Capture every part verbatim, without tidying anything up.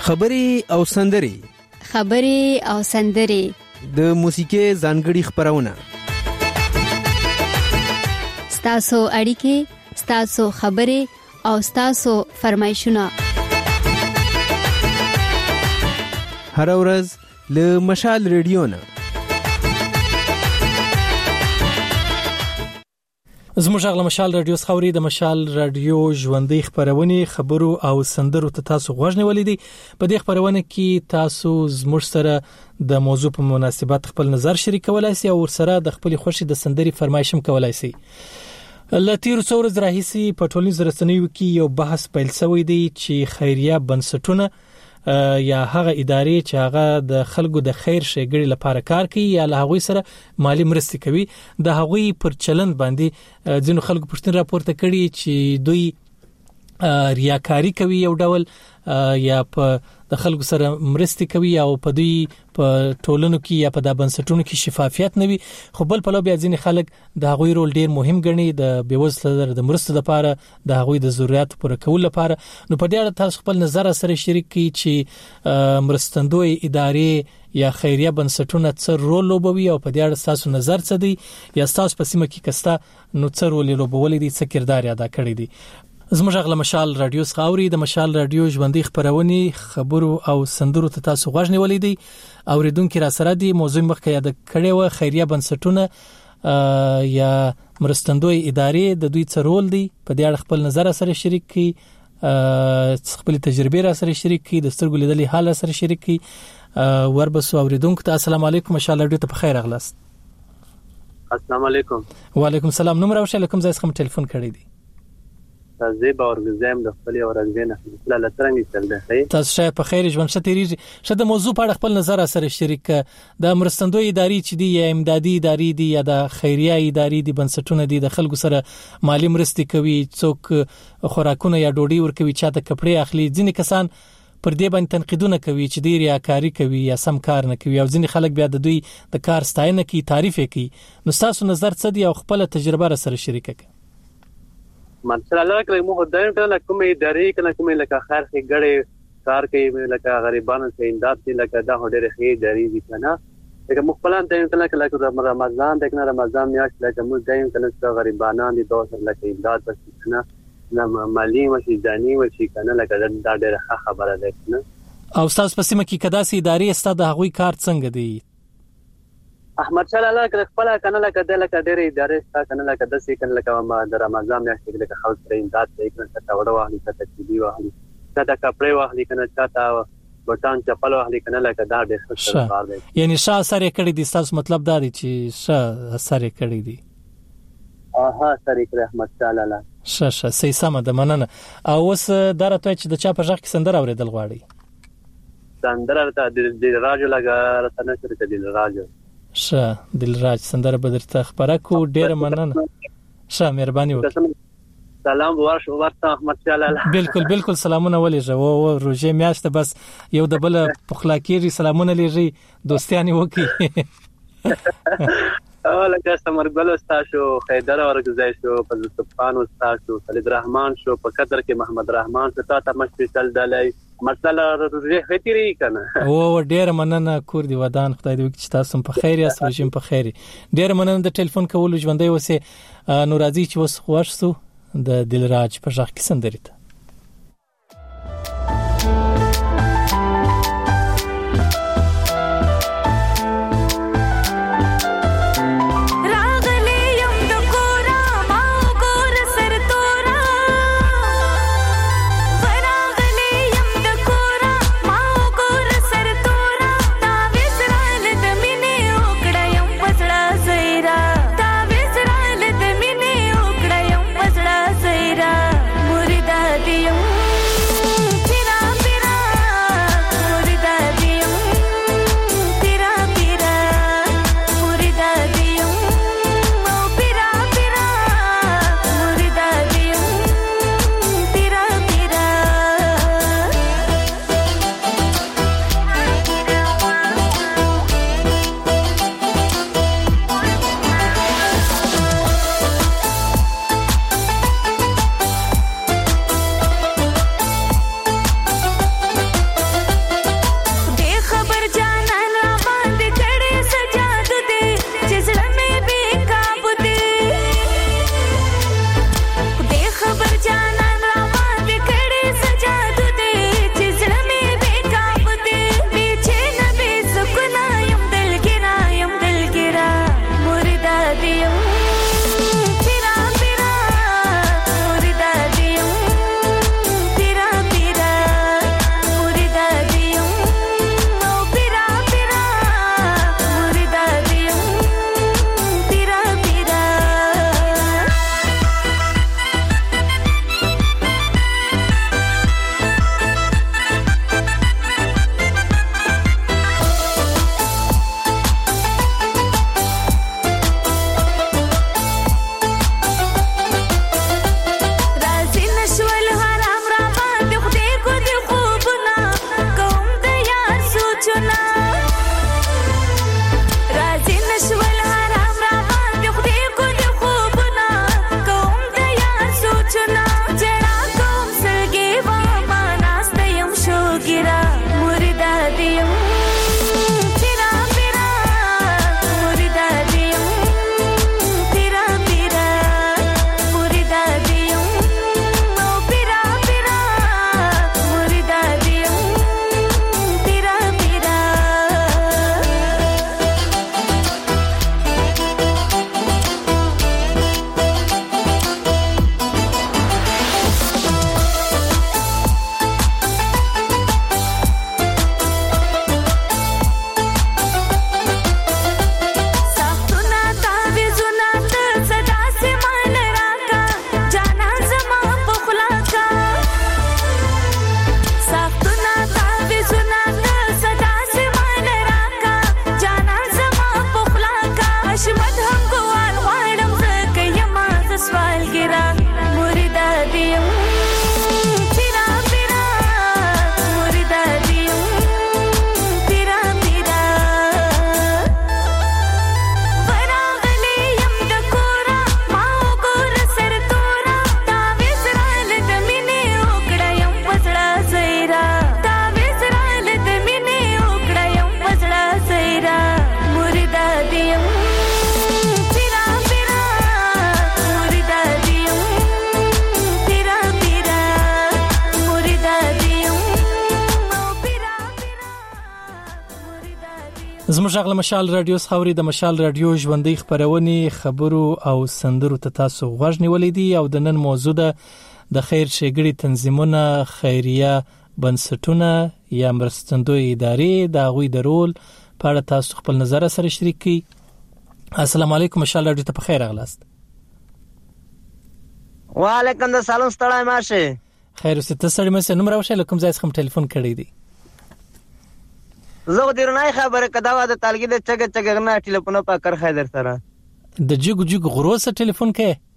خبري او سندري خبري او سندري د موسیقي ځانګړي خبرونه ستاسو اړیکې ستاسو خبري او ستاسو فرمایشونه هر ورځ له مشال ریډیو نه زموږ غږ مشال رادیو خوري د مشال رادیو ژوندۍ خبرونه خبرو او سندرو ته تاسو غوږ نیولې دي په دې خبرونه کې تاسو زموږ سره د موضوع په مناسبت خپل نظر شریکولای شئ او سره د خپل خوشي د سندري فرمایش هم کولای شئ. لاتیر څور زراحسي په ټولنیزو رسنیو کې یو بحث پیل شوی دی چې خیریه بنسټونه یا هغه ادارې چې هغه د خلکو د خیر ښېګړې لپاره کار کوي یا له هغوی سره مالی مرستې کوي د هغوی پر چلند باندې ځینو خلکو پوښتنه راپورته کړي چې دوی ریاکاری کوي یو ډول یا په د خلکو سره مرستې کوي او په دوی په ټولنو کې یا په د بنسټونو کې شفافیت نه وي خو بل په لو بیا ځینې خلک د هغوی رول ډیر مهم ګڼي د بیوزلو د مرستو لپاره د هغوی د ضرورتو پوره کولو لپاره. نو په دې اړه تاسو خپل نظر سره شریک کړئ چې مرستندوی ادارې یا خیریه بنسټونه څه رول لوبوي او په دې اړه تاسو نظر څه دی یا تاسو په سیمه کې کستا نو څه رول لوبولې دي څه کردار ادا کړی دی. زموږ غږ مشال رادیو خوري د مشال رادیو ژوندۍ خبرونه خبرو او سندرو ته تاسو غوږ نیولې دي اوریدونکو را سره دي موضوع مخکې یاد کړی و خیریه بنسټونه یا مرستندوی ادارې د دوی څه رول دی په دې اړه خپل نظر سره شریک کړئ خپل تجربه را سره شریک کړئ د سترګو لیدلې حال سره شریک کړئ وربسو اوریدونکو ته السلام علیکم مشال رادیو ته بخیر اغلاست. السلام علیکم. وعلیکم السلام. نوم راوښه لکم زای څخه ټلیفون کړی دی زیبا ورګزم د خپل اورنګینه لا لترنګ چلده تاسو شای په خیر ژوند شتېریږي شته موضوع په اړه خپل نظر سره شریک د مرستندوی ادارې چې دی یا امدادي ادارې دی یا د خیریه ادارې دی بنسټونه دی د خلکو سره مالی مرستې کوي څوک خوراکونه یا ډوډۍ ورکوي چاته کپړې اخلي ځینې کسان پر دې باندې تنقیدونه کوي چې ډیر ریاکاری کوي یا سم کار نه کوي او ځینې خلک بیا د دوی د کار ستاینه کوي تعریف کوي. نو تاسو نظر څه دی او خپل تجربه سره شریک کړئ. مثلا لکه موږ دایو ته کومې ادارې کنه کومې لکه خیر ښېګړې کار کوي لکه غریبانو ته امداد کوي لکه دا ډېرې ښې ادارې دي کنه لکه موږ پلان دایو ته لکه رمضان د کنه رمضان میاشت لکه موږ دایو کنه غریبانو دي دوه لکه امداد وکړي کنه نه مالی وشي ځاني وشي کنه لکه دا ډېره خبره ده کنه. او تاسو په سیمه کې کدا سي ادارې ستاسو د هغوی کار څنګه دی؟ احمد شاه الله کله خپل کنه لکه د لکه ډېرې ادارې ستا کنه لکه د سې کنه لکه د رمضان میاشت کې لکه خلک ته امداد کوي کنه ته وړو واهلي ته تجدي واهلي ته د کپړې واهلي کنه ته بوتان چپل واهلي کنه لکه دا ډېر ښه کار دی. یعنی شاه سره کړی دي تاسو مطلب دا دی چې شاه سره کړی دي. اها سره کړی احمد شاه الله شه شه سې سم د مننه. او اوس درته چې د چا په ځخ کې سندر اوریدل غواړي سندر ته د راجو لګا راتنه شروع د راجو شه دلراج سندره بدرته خبره کو ډیره مننه شه مهرباني وکړه. سلام ورشو ورته احمد شاه الله بالکل بالکل سلامونه ولېږه او روزه میاشته بس یو د بل پخلاکيري سلامونه لېږي دوستياني وکي او لکه سمرګل استاشو خیدر ورګزای شو فضل استاشو خالد رحمان شو په قدر کې محمد رحمان ته تا مشفي تل دلای مسله روزه خطري کنه او ډیر مننه کور دی ودان خدای دې وکړي تاسو په خیر یاست رژیم په خیر. ډیر مننه د ټلیفون کولو ژوندۍ وسه نو راځي چې وس خوښ سو د دلراج په ځخ کې سندري ته دا زموږ غل مشال رادیو خوري د مشال رادیو ژوندۍ خبرونه خبرو او سندرو ته تاسو غوږ نیولې دي او د نن موضوع ده د خیر ښېګړې تنظیمونه خیریه بنسټونه یا مرستندوی ادارې د غوي د رول په اړه تاسو خپل نظر سره شریک کړئ. السلام علیکم مشال رادیو ته په خیر اغلاست. وعلیکم السلام ستړی ماشه خیر اوسه تاسو مې نوم راوښه لکم ځای څخه ټلیفون کړی دی. زه د رنای خبره کدا و د تلګي د چګ چګ نه ټلیفون په کار خیدر سره د جګ جګ غرو سره ټلیفون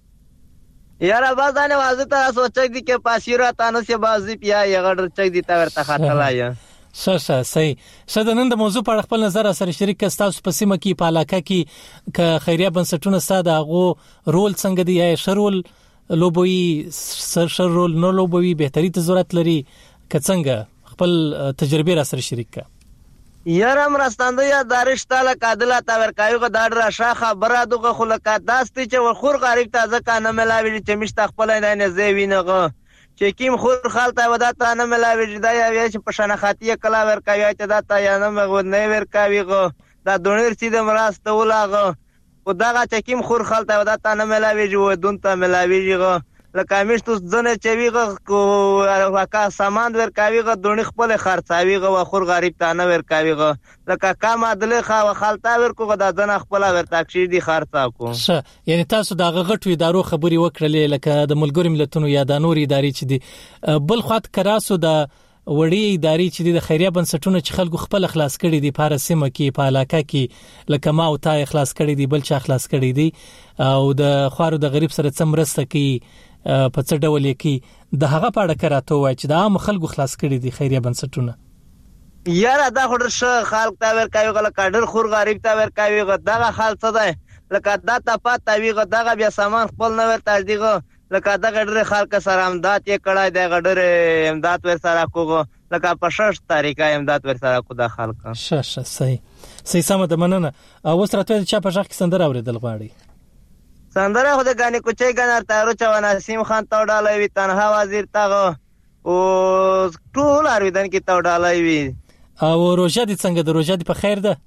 کې یاره بازانه وازه ته سوچ دي کې پاسیرا تانه سي بازي پیا یغړ چګ دي تا ورته خاطلایا شه صحیح شه نن د موضوع په خپل نظر سره شریک تاسو په سیمه کې په علاقه کې ک خیریه بنسټونه ساده غو رول څنګه دی یا شرول لوبوي سر شرول نو لوبوي بهتري ته ضرورت لري ک څنګه خپل تجربه را سره شریک کا یاره مرستانده یا دارشتاله کادلا تا ورکایو غ داډ را شاخه برا دغه خلکا داستي چې خور غریب تازه کانه ملاوي چې مشت خپل نه نه زی وینغه چې کیم خور خالته ودا تا نه ملاوي دا یا چې په شناخاتیه کلا ورکایو چې دا تا یا نه مغو نه ورکاوي غو دا دونیر سیده مرسته ولاغه او دا چې کیم خور خالته ودا تا نه ملاوي جو دونته ملاوي غو لکه مشتو ځنه چې ویغه کو واکا سامان ورکاوي غو دونی خپل خرڅاوي غو خور غریب ته نه ورکاوي غو لکه کام عدل خو خالته ورکو غو دا ځنه خپل ورتاکشي دي خرڅا کو شه یعنی تاسو دا غټو ادارو خبري وکړلې لکه د ملګری ملتونو یا د نور ادارې چې دي بل خاط کراسو د وړي ادارې چې د خیریه بنسټونو چې خلکو خپل اخلاص کړي دي په رسمه کې په علاقه کې لکه ما او تا اخلاص کړي دي بل چا اخلاص کړي دي او د خوارو د غریب سره څمرسته کې په څه ډول کې د هغه په اړه کراته وای چې د عام خلکو خلاص کړي دي خیریه بنسټونه یاره دا خو ډېر خلک تا ور کوي غل کډر خور غریب تا ور کوي غ دغه حال څه ده لکه دا ته پات وی غ دغه بیا سامان خپل نه ور تاجدیغه لکه دا ډېر خلک سره امداد یې کړای دی ډېر امداد ور سره کوغه لکه په شش طریقه امداد ور سره کو د خلک شش صحیح صحیح سم د مننه او وسرته چې په ځخ کې سندره اوریدل غواړي سندره خو د غانې کوچي ګنر تارو چا نسیم خان تو ډالای وی تنها وزیر تاغه او ټول ارویدن کې تو ډالای وی او روزه دي څنګه د روزه دي په خیر ده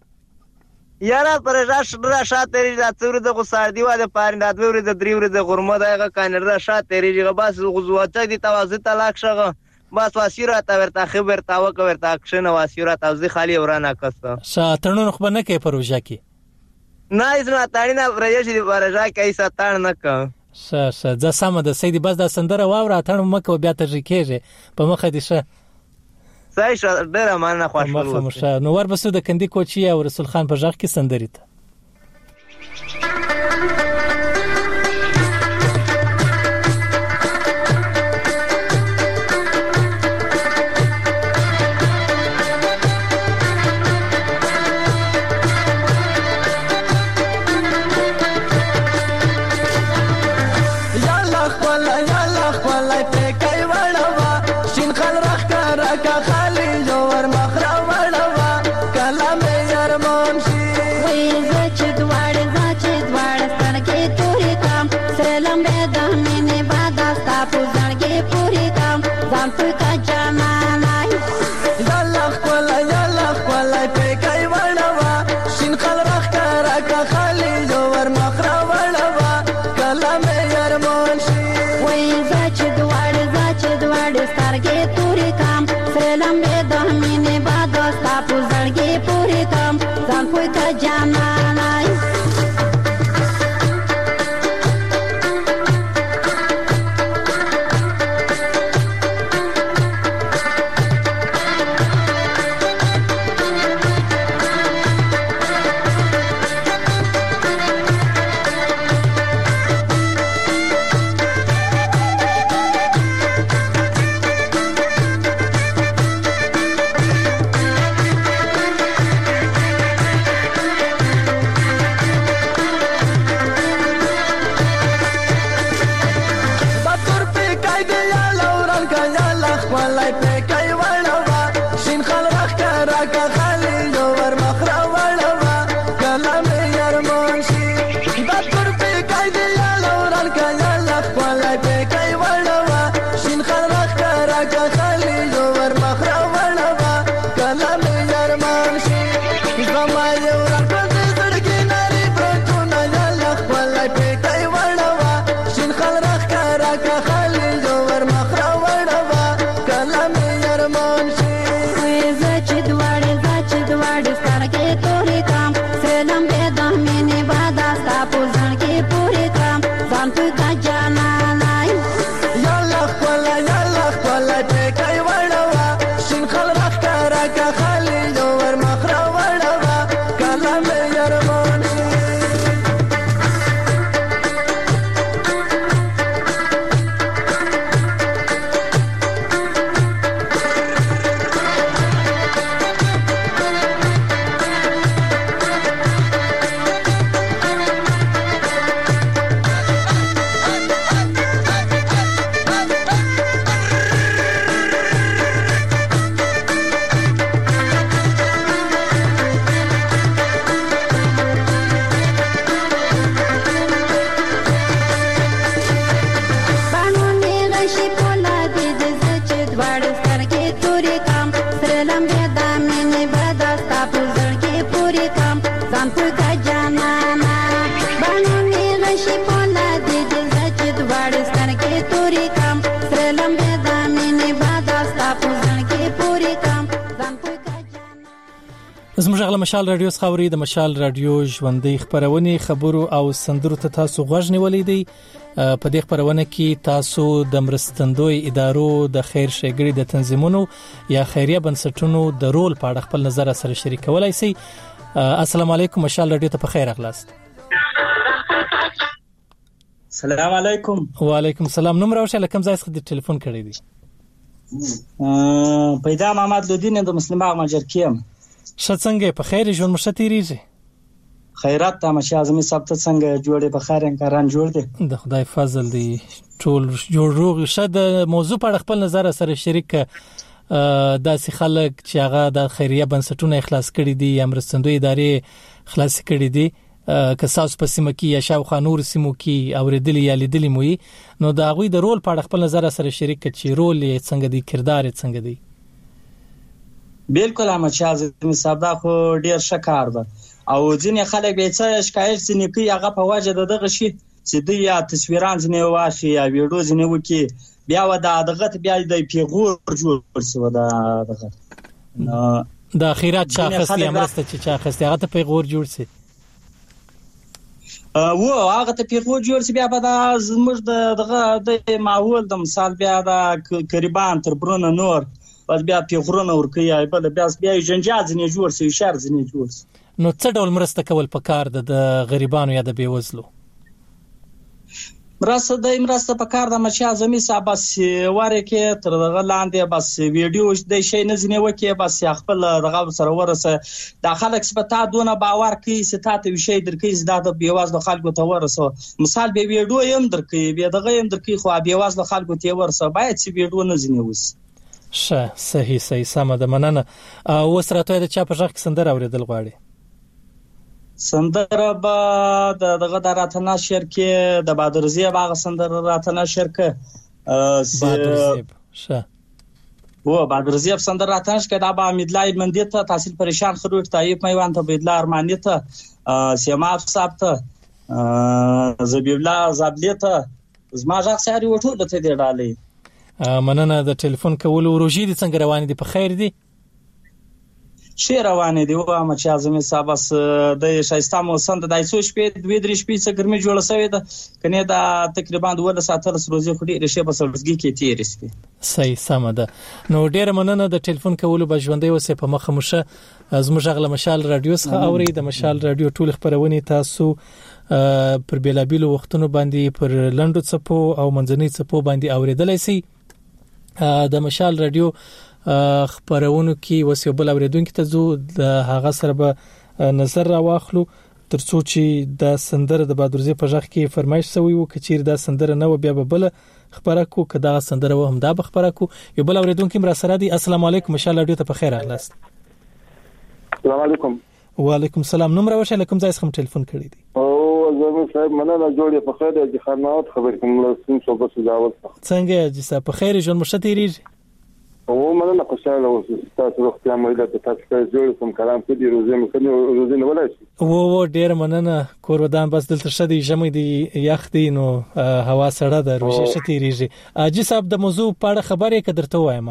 یاره پر راش را شاته ری د څور د غسار دی واده پارنده د ور د دریور د غرمه دغه کانر د شاته ری بس غزواته دي توازی طلاق شغه بس واسیره تا ورته خبر تا وک ورته اکشن واسیره توزی خالی ورانه کسه شاترونو خو نه کې پروژه کې نه اسمه تاړینه ورېږي د ورژا کې ستان نه کا ش ش ځ سم د سیدی بس د سندره واوره اتړ مکه بیا ته ریکېږي په مخه دي شه صحیح ش ډېر مانه خوشاله نو ور بسو د کندي کوچي او رسول خان په ځخ کې سندري ته دواړه سترګې تورې کام سره لمبې د مینې بدا ستا په زړه کې پورې کام ځان پکه جانانا باڼو مې غشي پوله دې دې زه چې دواړه سترګې تورې کام سره لمبې د مینې بدا ستا په زړه کې پورې کام ځان پکه زموږ غل مشال رادیو خاوري د مشال رادیو ژوندۍ خبرونه خبرو او سندرو ته تاسو غوږ نیولې دي په دې خبرونه کې تاسو د مرستندوی ادارو د خیر ښېګړې د تنظیمونو یا خیریه بنسټونو د رول په اړه خپل نظر سره شریکولای شئ. السلام علیکم مشال رادیو ته په خیر اغلاست. السلام علیکم. وعلیکم السلام. نوم راوښه لکم ځای څخه د ټلیفون کړی دی. پیدا محمد لودین د مسلمان باغ مجرکیم. شڅنګه په خیر ژوند مشه تیریږي. خیرات ته مشه اعظمي صاحب ته څنګه جوړې په خیر انکاران جوړ دي. د خدای فضل دی ټول جوړ روغ شه. د موضوع په خپل نظر سره شریک داسې خلک چې هغه د خیریه بنسټونو اخلاص کړي دي یا مرستندوی ادارې خلاص کړي دي که تاسو په سیمه کې یا شاوخوا نور سیمو کې اوریدلی یا لیدلی مو نو دا غوي د رول په خپل نظر سره شریک چې رول یې څنګه دی کردار یې څنګه دی. بالکل احمد شاه اعظمي صاحب دا خو ډیر ښه کار ده او ځینې خلک به څه شکایت ځینې کوي هغه په وجه د دغه شي چې د یا تصویران ځینې واخی یا ویډیو ځینې وکي بیا و دا دغه بیا د پیغور جوړ شي و دا دغه د اخیرات شاخص یا مرسته چې شاخص هغه ته پیغور جوړ شي و هغه ته پیغور جوړ شي بیا به دا زموږ د دغه د ماحول د مثال بیا دا قریبان تر برونه نور بس بیا پیغورونه ورکوي یا بل بیا بیا جنجال ځینې جوړ شي شر ځینې جوړ شي. نو څه ډول مرسته کول پکار ده د غریبانو یا د بیوزلو؟ مرسته د مرسته پکار ده مشه اعظمي صاحب بس واره کې تر دغه لاندې بس ویډیو د شي نه ځنه وکي بس خپل دغه سره ورسه د خلک سپتا دونه باور کوي ستاته وشي درکې زده د بیوازلو خلکو ته ورسه مثال به ویډیو يم درکې به دغه يم درکې خو بیوازلو خلکو ته ورسه باید چې ویډیو نه ځنه وس. شه صحیح صحیح سم ده مننه. او سره ته د چا په ځخ سندر اوریدل غواړي؟ سندر به دغه د راتنا شهر کې د بادرزیه باغ سندر راتنا شهر کې بادرزیه شه و بادرزیه سندر راتنا شهر کې دا با امیدلای مندی ته تحصیل پریشان خروج طیب میوان ته بيدلا ارمانی ته سیما صاحب ته زبیب الله زابلی ته زما ځخ ساري وټول ته دی ډالې. مننه د ټلیفون کولو. روجي دي څنګه روان دي؟ په خیر دي؟ شي روان دي. و ما چې اعظمي صاحب اس د شایسته موسم د دایسو شپې دوی درې شپې څخه ګرمي جوړه شوې ده کنه دا تقریبا دوه ساعته روزي خوري رشه په سرزګي کې تیر شي. صحیح سم ده. نو ډیره مننه د ټلیفون کولو به ژوندۍ وسه په مخه مشه. زموږ غل مشال رادیو څخه اوري د مشال رادیو ټول خبرونه تاسو پر بیلابیلو وختونو باندې پر لندو چپو او منځنۍ چپو باندې اوریدلای شي. د مشال رادیو خبرونو کې وسیو بل اوریدونکو ته زو د هغه سره به نظر راواخلو ترڅو چې د سندره د بادرزي په ځخ کې فرمایش شوی وو کچیر د سندره نو بیا به بل خبره کو کدا سندره و هم دا به خبره کو یو بل اوریدونکو مر سره دی. السلام علیکم مشال رادیو ته په خیر اغلاست. السلام علیکم. وعلیکم السلام. نوم راوښه لکم ځای څخه ټلیفون کړی دی. او زمو صاحب مننه جوړه په خیر دي خدمات خبر کوم لسم صوبه سجاوت څنګه جسا په خیر ژوند مشه تیریږي. او مننه خوشاله اوسه تاسو وخت یم ویل ته تاسو جوړ کوم کلام کې دی روزي مخنه روزي نه ولای شي. و و ډیر مننه کور ودان بس دلته شدي جمع دي یخ دي نو هوا سړه ده روزي شتیریږي. اجي صاحب د موضوع په اړه خبرې کدرته وایم.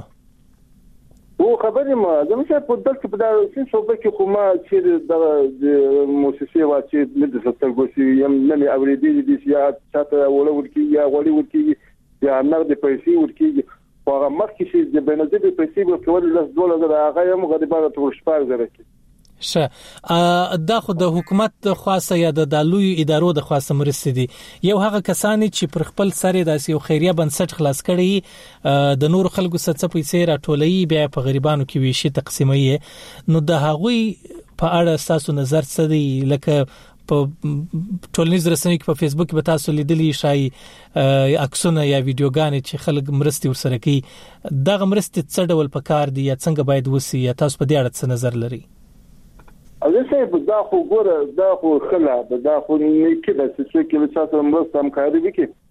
او خبرې ما زموږ په دلته په داسې صوبه کې کومه چې د موسسې واچې نه د سترګوسي یم نه اوریدي دي چې یا چاته ولور کې یا غوړي ورکی یا نقد پیسې ورکی هغه مخکې چې د بنځبي پیسې ورکول لږ ډول هغه هم غریبانو ته ورشپار زره کی شه دا خو د حکومت خاصه یا د دالوی ادارو د خاصه مرستې دي. یو هغه کسانی چې پر خپل سره داسې یو خیریه بنسټ خلاص کړي د نور خلکو څخه پیسې راټولي بیا په غریبانو کې ویشي تقسیمي نو د هغوی په اړه تاسو نظر څه دی؟ لکه په ټولنیز رسنۍ کې په فیسبوک کې به تاسو لیدلی شای عکسونه یا ویډیوګانې چې خلک مرستي ورسره کوي دغه مرستې څه ډول پکار دي یا څنګه باید وسی یا تاسو په دې اړه څه نظر لري؟ زه صاحب دا خو ګوره دا خو خلا دا خو نه کېده چې څوک له تاسو مرسته همکاري وکړي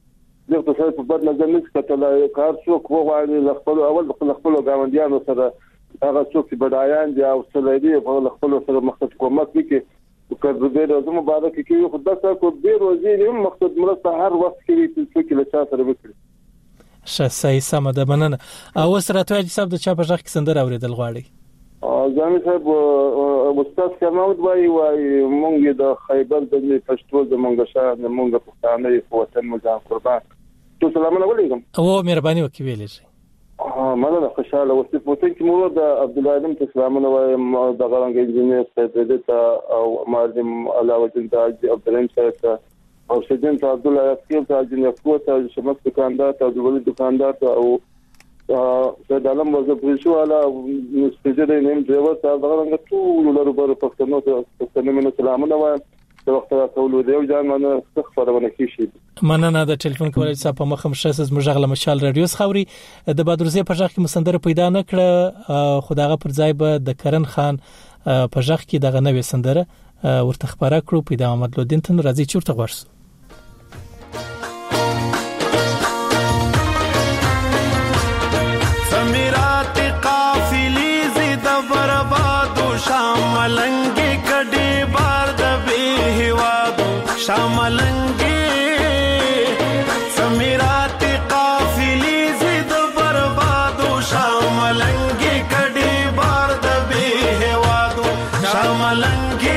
د اقتصاد په بد نظر نه کتل کار څوک وغواړي خپل اول خپل ګاونډیانو سره هغه څوک چې بدایان دي او سلیدي په خپل سره مختص کومک وکړي وکړه د روزه مبارک کې خو داسه کو به روزي نه مقصد مرسته هر وخت کې چې له چا سره وکړي شاسای سم ده مننه. او سره توای حساب د چا په ځخ کې سندره اوریدل غواړي ځان صاحب استاد کماود وای وای مونږ د خیبر د پښتو د مونږ شاه د مونږ پښتانه په وطن مجان قربان تو سلام علیکم او مهرباني وکي ویلې ها مننه خوشاله اوسې په څنګه چې مور د عبد العالم تسلامونه وای د غرنګ انجینر سید ته او معلم علاوالدین تاج عبد الرحیم صاحب او سیدن ته عبد الله یاسین ته جنې کوته شمس دکاندار ته ولې دکاندار ته او سید عالم وظیفه شو علا سپیشل نیم ډرایور ته دا غرنګ ټول لرو بر پښتنو ته پښتنو منه سلامونه وای د وخت راکول دی او ځان منه خبرونه کیږي مننه. د ټلیفون کولای صاحب په مخم شاسز مجغله مشال رادیو خوري د بدرزه په ځخ کې مسندره پیدا نه کړه خداغه پر ځای به د کرن خان په ځخ کې دغه نوې سندره ورته خبره کړو پیدا محمد لودین تن راځي چورته ورس سمیرات قافلی زید برباد شاملنګ کډي بار د به هوادو شاملنګ سمیرات قافلی زید برباد شاملنګ کډي بار د به هوادو شاملنګ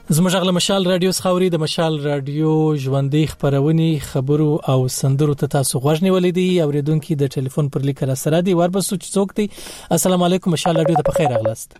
زموږ غل مشال رادیو خاوري د مشال رادیو ژوندۍ خبرونه خبرو او سندرو ته تاسو غوښنی ولیدي اوریدونکو د ټلیفون پر لیک را سره دی وربسو چې څوک دی. السلام علیکم مشال رادیو ته بخیر اغلاست.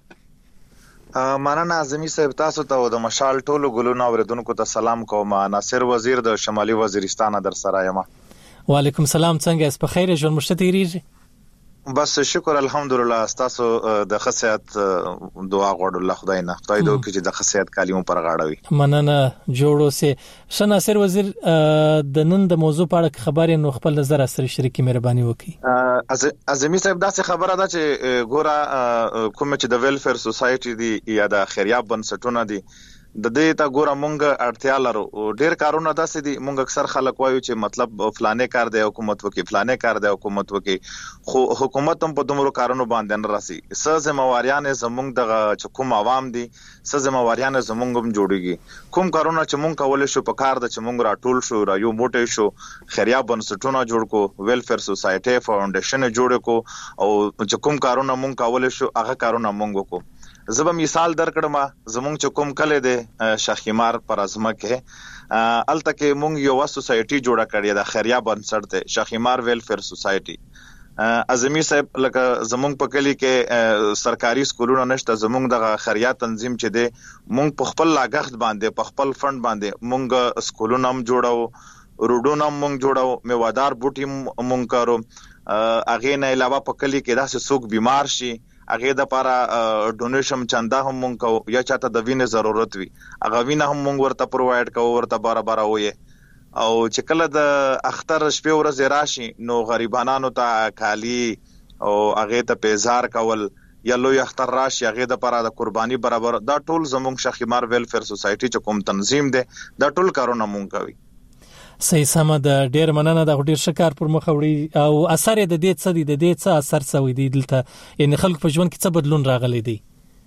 مننه اعظمي صاحب تاسو ته د مشال ټولو ګلونو اوریدونکو ته سلام کوم. ناصر وزیر د شمالي وزیرستان در سره یم. وعلیکم السلام څنګه اس په خیر ژوند مشته تیریږي؟ بس شکر الحمدلله. تاسو د خصيات دعا غوړ الله خدای نه خدای دوی چې د خصيات کلمو پر غاړوي. مننه جوړو سه شناصر وزیر د نن د موضوع په اړه خبرې نو خپل نظر سره شریکي مهرباني وکړي. اعظمي صاحب دا څه خبره ده چې ګوره کوم چې د ویلفیر سوسايټي دی یا د خیریه بنسټونه دي د دې ته ګوره مونږ اړتیا لرو. ډېر کارونه داسې دي مونږ اکثر خلک وایو چې مطلب فلانه کار دی حکومت وکي فلانه کار دی حکومت وکي خو حکومت هم په دومره کارونو باندې نه راسي. څه ذمہواریان زمونږ د کوم عوام دي څه ذمہواریان زمونږ هم جوړيږي. کوم کارونه چې مونږ کول شو په کار د چې مونږ راټول شو را یو موټی شو خیریه بنسټونه جوړ کو ویلفیر سوسايټي فاونډیشن جوړ کو او چې کوم کارونه مونږ کول شو هغه کارونه مونږ کو. زبا مثال درکړم زمونږ چې کوم کله د شاخیمار پر ازمه کې الته کې مونږ یو سوسايټي جوړه کړې د خیریه بنسټ ته شاخیمار ویلفیر سوسايټي. اعظمي صاحب لکه زمونږ په کلی کې سرکاري سکولونه نشته زمونږ د خیریه تنظیم چې دی مونږ په خپل لاګښت باندې په خپل فند باندې مونږ سکولونه هم جوړو روډونه هم مونږ جوړو میوادار بوټي مونږ کارو. اغه نه علاوه په کلی کې داسې څوک بیمار شي هغه د لپاره ډونیشن چنده هم مونږ کو یا چاته د وینې ضرورت وي هغه وینه هم مونږ ورته پرووایډ کوو ورته بار بار وي. او چې کله د اختر شپه ورځ راشي نو غریبانو ته کالی او هغه ته پیزار کول یا لوی اختر راشي هغه د لپاره د قرباني برابر دا ټول زموږ شاخیمار ویلفیر سوسايټي چې کوم تنظیم دی دا ټول کارونه مونږ کوي. صحیح سم د ډیر مننه د ډیر شکر پر مخ وړي او اثر د دې څه دی د دې څه اثر څه دی دلته یعنی خلک په ژوند کې څه بدلون راغلی دی.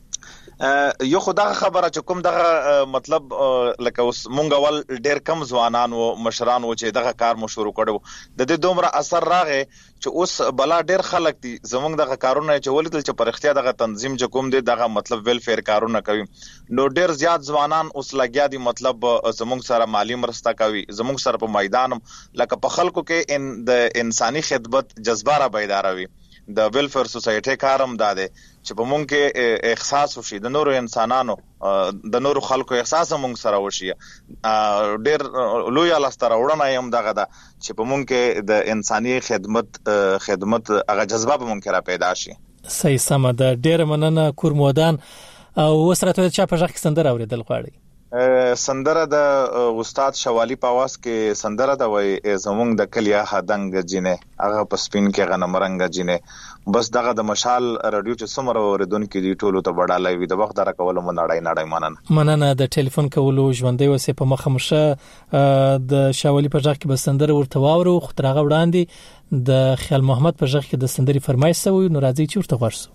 یو خدای خبره چې کوم دغه مطلب لکه اوس مونږ ول ډیر کم ځوانان او مشران و چې دغه کار مو شروع کړو د دې دومره اثر راغی چې اوس بلا ډیر خلک دي زمونږ دغه کارونه چې ولیدل چې پر اختیار دغه تنظیم چې کوم دی دغه مطلب ویلفیر کارونه کوي نو ډیر زیات ځوانان اوس لګیا دي مطلب زمونږ سره مالی مرسته کوي زمونږ سره په میدان لکه په خلکو کې ان د انساني خدمت جذبه را بیداروي. د ویلفیر سوسايټي کارم داده چې په مونږ کې احساس وشي د نورو انسانانو د نورو خلکو احساس مونږ سره وشي. ډېر لوی لاستره وړنه یم دغه دا چې په مونږ کې د انساني خدمت خدمت هغه جذبه به مونږ را پیدا شي. صحیح سم ده ډېر مننه کورمودان او وسره ته چا په ځخ کې سندره اوریدل غواړي. سندره د استاد شوالی په आवाज کې سندره د وای زمونږ د کلیا هدنګ جنې هغه په سپین کې غنمرنګ جنې بس دغه د مشال رادیو چې سمره اوریدونکو دی ټولو ته بډاله وي د وخت دره کول مو نړۍ نړۍ مننه مننه د ټلیفون کولو ژوندۍ وسه په مخه مشه د شوالی په ځخ کې به سندره ورته واورو خو ترغه وړاندې د خیال محمد په ځخ کې د سندري فرمایش سوی نو راځي چې ورته ورسو.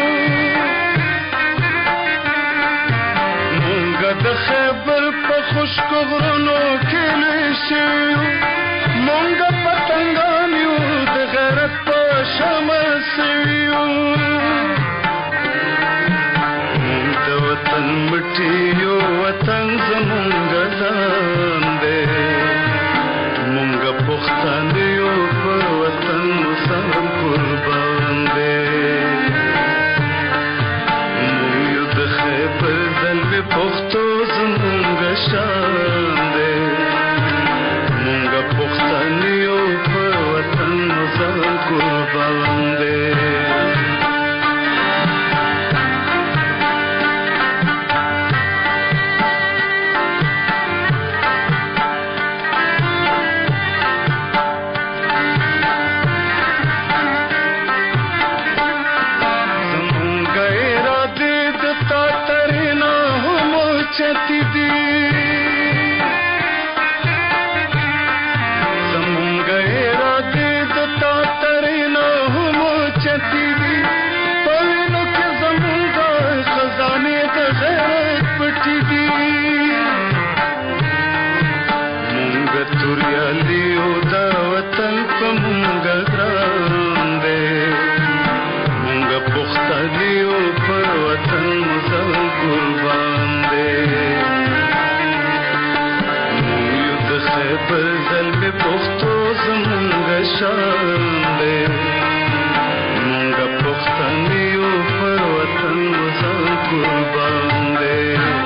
د خبر په خوش خشک غرونو کې لوی شویو مونږ پتنګان یو د غیرت په شمع سویو مونږ د وطن مټي یو وطن زمونږ ځان دی مونږ پښتانه یو په وطن مسلمان قربان دی مونږ یو د خیبر زلمې پښتو زمونږ شان دی مونږ پښتانه یو په وطن مسلمان قربان دی چتی دی زمونږ اراده د تا ترینا هم چتی دی پوینو کې زمونږ خزانه د غیرت پټی دی مونږ توریالي او د وطن په مونږ ګران دی مونږ پښتانه او په وطن مزل قربان پر زلمې پښتو زمونږ شان دی مونږ پښتانه یو پر وطن وطن قربان دی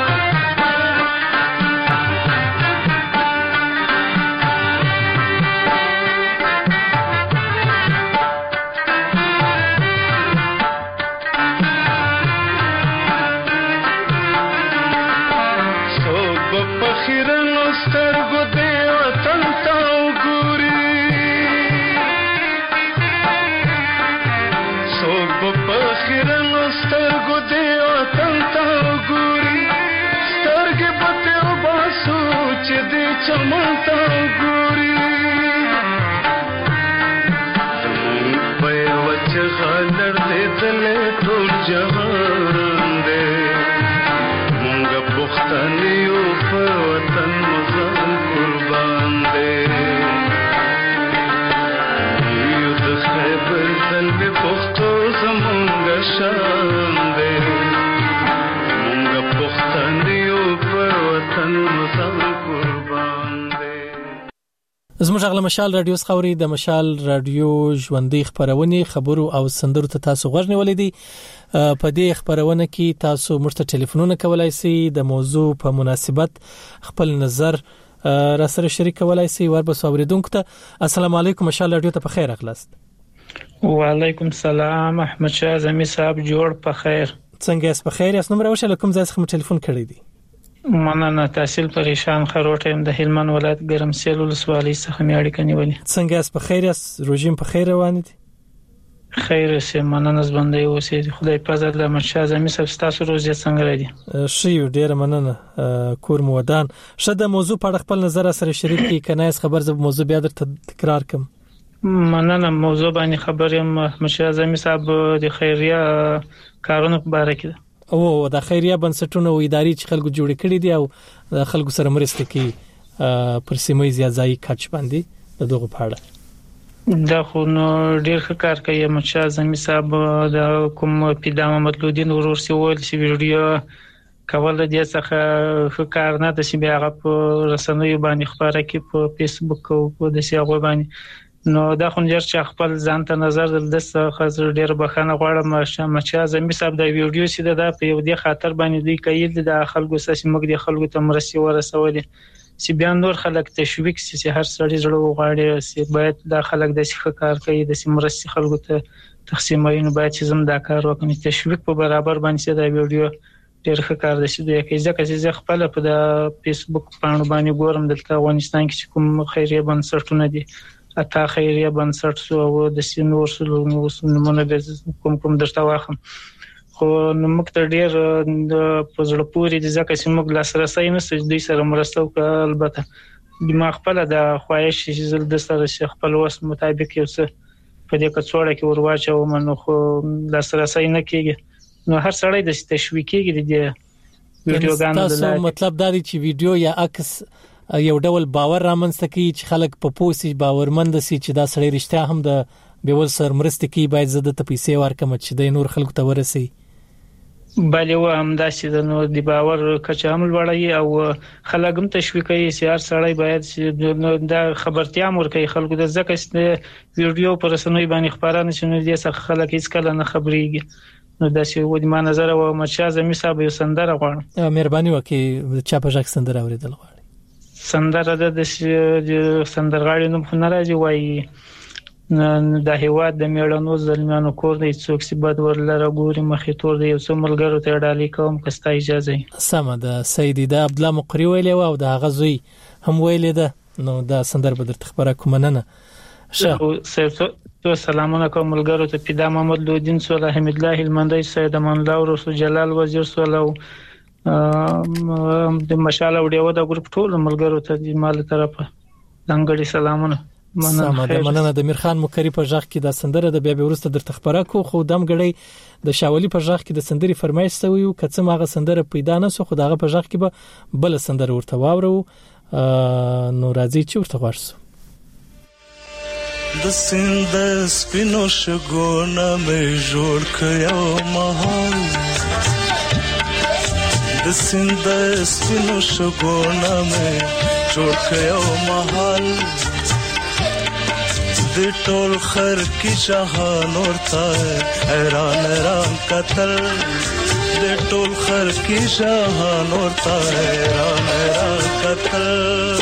چمنتا ګوري زمون په وچ غلر دې دل ټول جهان دې مونږ پښتانه یو په وطن مزل قربان دې یو د خیبر زلمې پښتو زمونږ شان دې مونږ پښتانه یو په وطن مزل زموږ غل مشال رادیو خوري د مشال رادیو ژوندۍ خبرونه خبرو او سندرو ته تاسو غوښنه ولیدي په دې خبرونه کې تاسو مرسته ټلیفونونه کولای شئ د موضوع په مناسبت خپل نظر را سره شریک کولای شئ وربه اوریدونکو ته السلام علیکم مشال رادیو ته په خیر اخلاص وعلیکم السلام احمد شاه زمي صاحب جوړ په خیر څنګه اس په خیر اس نمبر وشل کوم ځای څخه ټلیفون کړی دی مننه تحصیل پریشان خروټه يم د هلمند ولایت ګرمسیل ولسوالۍ څخه مې اړیکه نیولې څنګه اس په خیر اس روجیم په خیر روان دي خیر سه مننه زبندې اوسې خدای په زړه د مرشا زمي سب تاسو روزه څنګه لري شي ډیر مننه کور مودان شته موضوع په خپل نظر سره شریک کی کنه اس خبر ز موضوع بیا در تکرار کوم مننه موضوع باندې خبرم مرشا زمي صاحب د خیریه کارونه په اړه کې او د خیریه بنسټونو او اداري چې خلکو جوړ کړي دي او د خلکو سره مرسته کوي پر سیمه زیاتای کچ باندې د دغه پاړه دا خو نو ډیر ښه کار کوي مرشا زمي صاحب د کوم پیدا محمد لودین ورور سی ول سی ویډیو کول د دې څخه ښه کار نه د سی بیا غو رسنوي باندې خبره کوي په فیسبوک او په د سیاغو باندې نو دا خونجر چې خپل ځان ته نظر دل دسه خزر ډیر بخانه غواړم مرشا زمي صاحب د ویډیو سي د په یو دی خاطر باندې دی کوي د خلکو ساسي مګ د خلکو ته مرسي ورسولې سی بیان نور خلک تشویق سي هر سړي زړه وغواړي سي باید د خلک د څه کار کوي د سي مرسي خلکو ته تقسیموي نو باید چې زم دا کار وکړي تشویق په برابر باندې د ویډیو ډیر ښه کار دي چې د کیسه چې خپل په د فیسبوک باندې باندې ګورم د افغانستان کې کوم خیریه بنسټونه دي اته خیریه بنسټ او د سینور سلو نو سمونه به کوم کوم درته واخم خو نو مکتر ډیر د پزړه پوری د ځکه چې موږ لاسرسي نه دوی سره مرسته وکړه البته دماغ خپل د خواهش چې زل د سره خپل وس مطابق یو څه په دې کڅوړه کې ورواچو منو خو لاسرسي نه کیږي نو هر سړی د تشویقي کې د ویډیوګانو د تاسو مطلب دا دی چې ویډیو یا عکس یو ډول باور رامنځته کوي چې خلک په پوسي باورمند سي چې دا سړی رښتیا هم د بیول سر مرسته کوي، باید زده ته پیسې ورکړم چې د نور خلکو ته ورسي. بلې و هم دا چې د نو د باور کچه هم لوړوي او خلک هم تشویقوي چې هر سړی باید دا خبرتیا ورکړي خلکو د ځکه چې ویډیو پر رسنوي باندې خبرانه شنو دي څخه خلک هیڅ کله نه خبريږي. نو دا چې و د ما نظر او مچا زمي صاحب یو سندره غواړم. مهرباني وکړئ چا په ځک سندره اوریدل غواړي؟ سندره د سندرغاړي نوم خو نه راځي، وایي د هیواد د میړانو ځلمیانو کور دی څوک سی بد ورلره ګوري مخې تور دی یو څو ملګرو ته ډالۍ کوم کستا اجازه یې. سمه ده سیدی د عبد الله مقری ویلې او د هغه زوی هم ویلې ده، نو دا سندر به درته خبره کوم نه نه. شه تو سلامونه کوم ملګرو ته پیدا محمد لودین سوله حمید الله المندی سید امان الله او رسول جلال وزیر سوله د مشال او دیو د ګروپ ټول ملګرو ته د مال طرفه څنګه سلامونه. سمه ده مننه د میرخان مکری په ځخ کې د سندره د بیا به ورسته در تخبره کو خو دم غړی د شاولی په ځخ کې د سندري فرمایش سوی او کڅ ماغه سندره پیدا نه سو خداغه په ځخ کې به بل سندره ورته واورو. نو راځي چې ورته ورسو. د سند سپینو شګونه مې جوړ کړو محل، د سند سپینو شګونه مې جوړ کړو محل، د ټول خر کی جهان ورته حیران حیران قتل، د ټول خر کی جهان ورته حیران حیران قتل.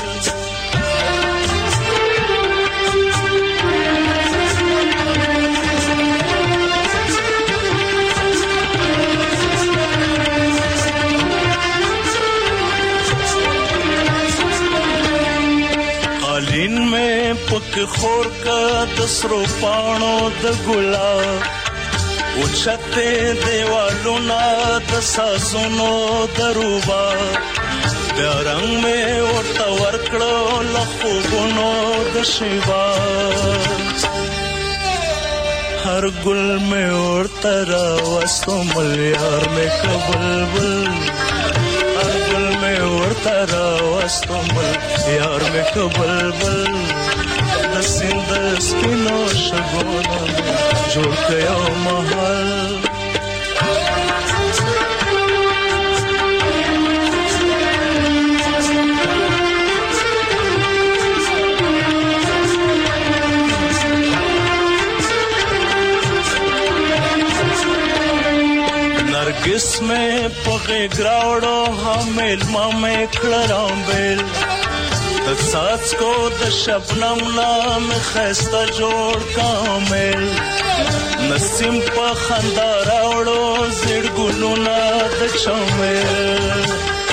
قالین میں پک خور کا دسرو پانو د ګلاب اوچته دیوالو نا د ساسونو دروبا بیا رنگ میں ورته ورکړو لخوبونو د شیبا هر ګل میں ورته راوستو ملیار میں کبلبل هر ګل میں ورته راوستو ملیار میں کبلبل د سند سپینو شګونه جوړ کړو محل. नरगिस में पगे ग्रावड़ो हमेल मामे खड़राम बेल د ساز کو د شبنم نام خسته جوړ کامل نسیم په خندا راوړو زړ ګلونا د چمل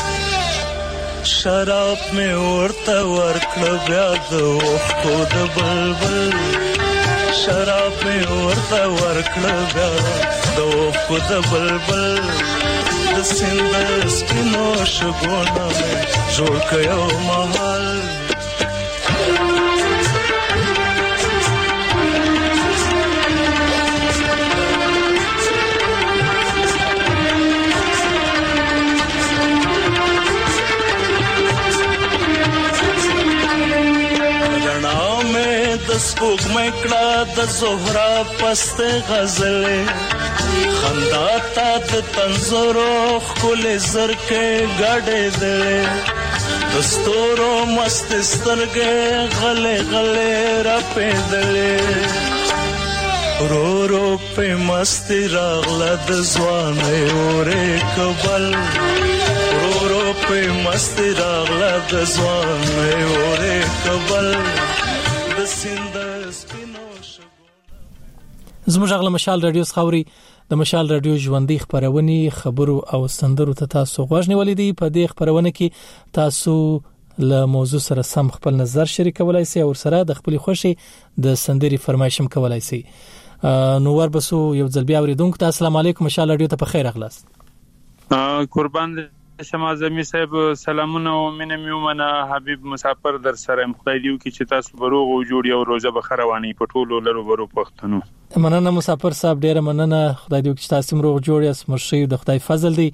شراب می ورته ورکړ بیا د وختو د بلبل شراب می ورته ورکړ بیا د وختو د بلبل د سند سپینو شګونه جوړ کړو محل. سپوږ مکړه د زهرا پست غزلې خندا تا د تنزورو خل زر کې غړې دې د ستورو مست سترګې غلې غلې را پېدلې رو رو په مست راغله د ځوانې اورې کبل رو رو په مست راغله د ځوانې اورې کبل. زموږ غل مشال رادیو خاوري د مشال رادیو ژوندۍ خبرونه خبرو او سندرو ته تاسو غوښنه ولیدي. په دې خبرونه کې تاسو له موضوع سره سم خپل نظر شریکولای شئ او سره د خپل خوشي د سندري فرمایشم کولای شئ. نو وربسو یو ځل بیا اوریدونکو ته السلام علیکم مشال رادیو ته په خیر اغلاست. قربان شمه زمي صاحب سلامونه او مینه میومنه حبیب مسافر در سره خدای دیو کی چې تاسو بروغ او جوړ یو روزه بخروانی په ټولو لرو ورو پښتنو. مننه مسافر صاحب ډیره مننه خدای دیو کی چې تاسو بروغ جوړ یاست مرشي د خدای فضل دی.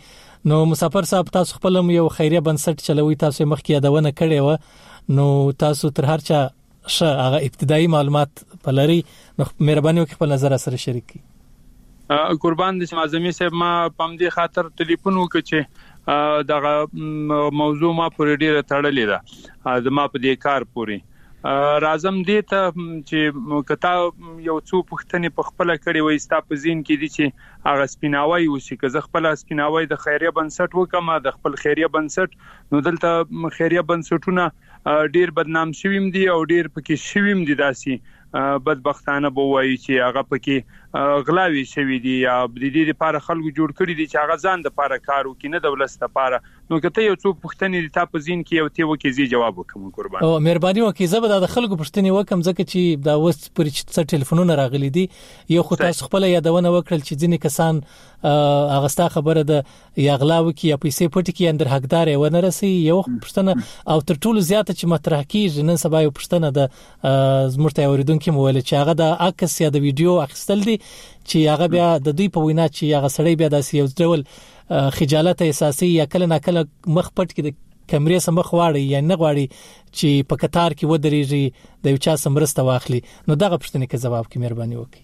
نو مسافر صاحب تاسو خپل یو خیریه بنسټ چلوي تاسو مخکې یادونه کړې و نو تاسو تر هر چا ش هغه ابتدایي معلومات پلري نو مهرباني وکړئ خپل نظر سره شریک کړئ. قربان د اعظمي صاحب ما پم دې خاطر ټلیفون وکړ چې دغه موضوع ما پورې ډیره تړلې ده د ما په دې کار پورې راځم دې ته چې کتا یو څو پښتنې په خپل کړي وي ستا په زین کې دي چې هغه سپیناوي وشي که زه خپل سپیناوي د خیریه بنسټ وکم د خپل خیریه بنسټ نو دلته خیریه بنسټونه ډیر بدنام شویم دي او ډیر پکې شویم دي داسي بدبختانه به وایي چې هغه پکې غلاوي شوی دي یا د دې لپاره خلکو جوړ کړی دي چې هغه ځان د لپاره کار وکړي نه دولت لپاره نو کته یو څو پښتنې د تاسو زین کې یو تی وکي زی جواب وکم قربان او مهرباني وکي زه به د خلکو پښتنې وکم ځکه چې دا وست پرې چې ټلیفونونه راغلي دي یو خو تاسو خپل یادونه وکړل چې ځینې کسان هغه ستا خبره د یا غلاوي کې یا پیسې پټ کې اندر حقدار یې ونه رسي یو پښتنه او تر ټولو زیاته چې مطرح کیږي نن سبا یو پښتنه د زموږ ته اوریدونکو مویل چې هغه د عکس یا د ویډیو اخیستل دي چې هغه بیا د دوی په وینا چې هغه سړی بیا داسې یو ډول خجالت احساسي یا کله ناکله مخ پټ کې د کیمرې سم مخ واړي یا نه واړي چې په قطار کې ودرېږي د یو چا سمرسته واخلي نو دغه پښتنې کې جواب کې مهرباني وکړي.